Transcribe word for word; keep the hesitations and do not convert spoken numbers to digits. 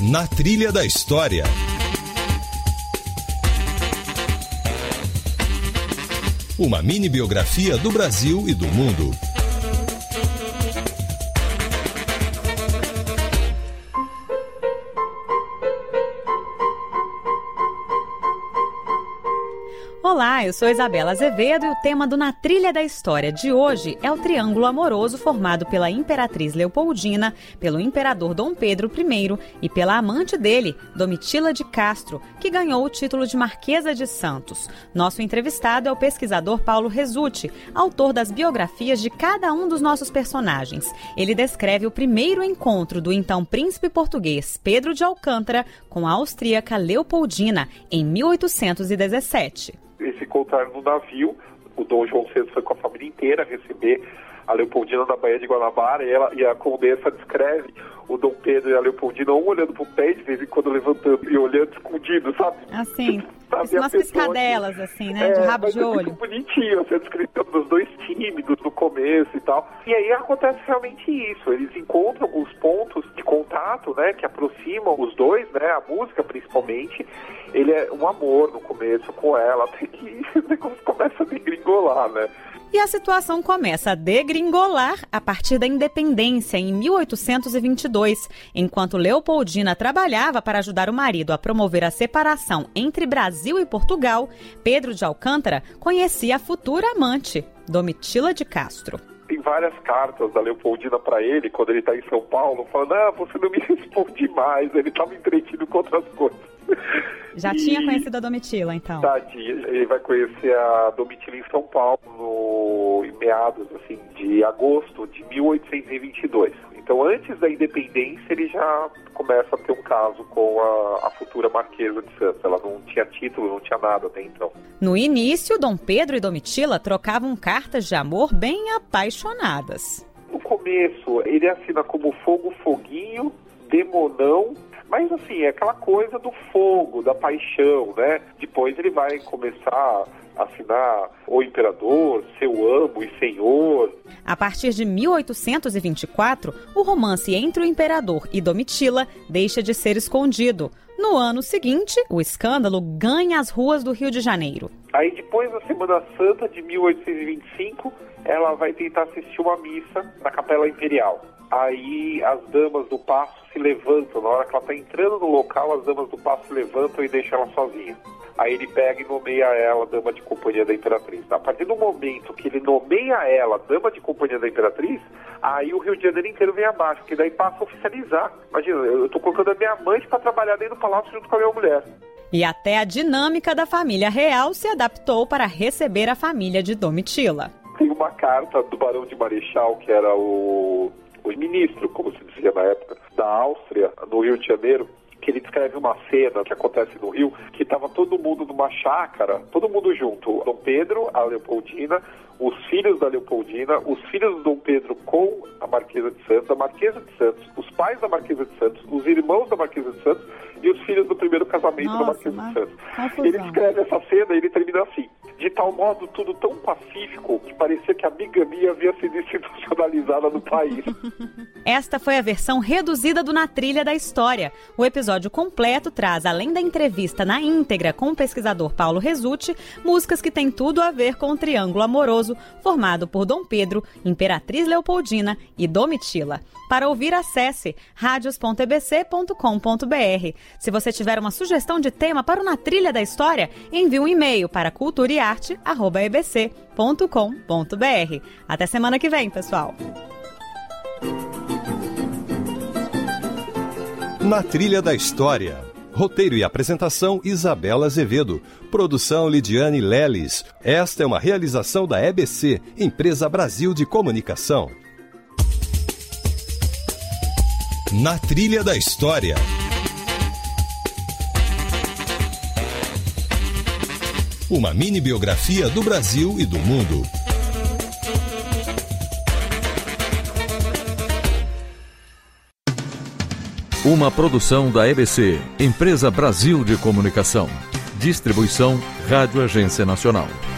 Na Trilha da História. Uma mini biografia do Brasil e do mundo. Olá, eu sou Isabela Azevedo e o tema do Na Trilha da História de hoje é o triângulo amoroso formado pela Imperatriz Leopoldina, pelo Imperador Dom Pedro I e pela amante dele, Domitila de Castro, que ganhou o título de Marquesa de Santos. Nosso entrevistado é o pesquisador Paulo Rezzutti, autor das biografias de cada um dos nossos personagens. Ele descreve o primeiro encontro do então príncipe português Pedro de Alcântara com a austríaca Leopoldina, em mil oitocentos e dezessete. Eles se encontraram no navio, o Dom João sexto foi com a família inteira receber a Leopoldina na Baía de Guanabara, e, ela, e a condessa descreve o Dom Pedro e a Leopoldina, um olhando pro pé, de vez em quando levantando e olhando escondido, sabe? Assim, sabe, umas piscadelas, que, assim, né? De é, rabo de olho. É muito bonitinho, essa descrição dos dois tímidos no começo e tal. E aí acontece realmente isso, eles encontram alguns pontos de contato, né, que aproximam os dois, né, a música principalmente. Ele é um amor no começo com ela, até que o negócio começa a degringolar, né? E a situação começa a degringolar a partir da independência, em mil oitocentos e vinte e dois, enquanto Leopoldina trabalhava para ajudar o marido a promover a separação entre Brasil e Portugal. Pedro de Alcântara conhecia a futura amante, Domitila de Castro. Tem várias cartas da Leopoldina para ele, quando ele está em São Paulo, falando, ah, você não me responde mais, ele estava entretido com outras coisas. Já e... tinha conhecido a Domitila, então? Tadinha, ele vai conhecer a Domitila em São Paulo, no... em meados assim, de agosto de mil oitocentos e vinte e dois. Então, antes da independência, ele já começa a ter um caso com a, a futura Marquesa de Santos. Ela não tinha título, não tinha nada até então. No início, Dom Pedro e Domitila trocavam cartas de amor bem apaixonadas. No começo, ele assina como Fogo Foguinho, Demonão, mas assim, é aquela coisa do fogo, da paixão, né? Depois ele vai começar a assinar O Imperador, Seu Amo e Senhor. A partir de mil oitocentos e vinte e quatro, o romance entre o Imperador e Domitila deixa de ser escondido. No ano seguinte, o escândalo ganha as ruas do Rio de Janeiro. Aí depois da Semana Santa de mil oitocentos e vinte e cinco, ela vai tentar assistir uma missa na Capela Imperial. Aí as damas do paço se levantam, na hora que ela está entrando no local, as damas do paço se levantam e deixam ela sozinha. Aí ele pega e nomeia ela dama de companhia da Imperatriz. A partir do momento que ele nomeia ela dama de companhia da Imperatriz, aí o Rio de Janeiro inteiro vem abaixo, porque daí passa a oficializar. Imagina, eu estou colocando a minha amante para trabalhar dentro do palácio junto com a minha mulher. E até a dinâmica da família real se adaptou para receber a família de Domitila. Tem uma carta do Barão de Marechal, que era o... o ministro, como se dizia na época, da Áustria, no Rio de Janeiro, que ele descreve uma cena que acontece no Rio, que estava todo mundo numa chácara, todo mundo junto, o Dom Pedro, a Leopoldina, os filhos da Leopoldina, os filhos do Dom Pedro com a Marquesa de Santos, a Marquesa de Santos, os pais da Marquesa de Santos, os irmãos da Marquesa de Santos e os filhos do primeiro casamento Nossa, da Marquesa de Santos. Confusão. Ele descreve essa cena e ele termina assim, de tal modo tudo tão pacífico que parecia que a bigamia havia sido institucionalizada no país. Esta foi a versão reduzida do Na Trilha da História. O episódio completo traz, além da entrevista na íntegra com o pesquisador Paulo Rezzutti, músicas que têm tudo a ver com o triângulo amoroso formado por Dom Pedro, Imperatriz Leopoldina e Domitila. Para ouvir, acesse radios ponto e b c ponto com ponto b r. Se você tiver uma sugestão de tema para o Na Trilha da História, envie um e-mail para cultura e arte arroba e b c ponto com ponto b r. Até semana que vem, pessoal! Na Trilha da História. Roteiro e apresentação, Isabela Azevedo. Produção, Lidiane Leles. Esta é uma realização da E B C, Empresa Brasil de Comunicação. Na Trilha da História. Uma mini biografia do Brasil e do mundo. Uma produção da E B C, Empresa Brasil de Comunicação. Distribuição Rádio Agência Nacional.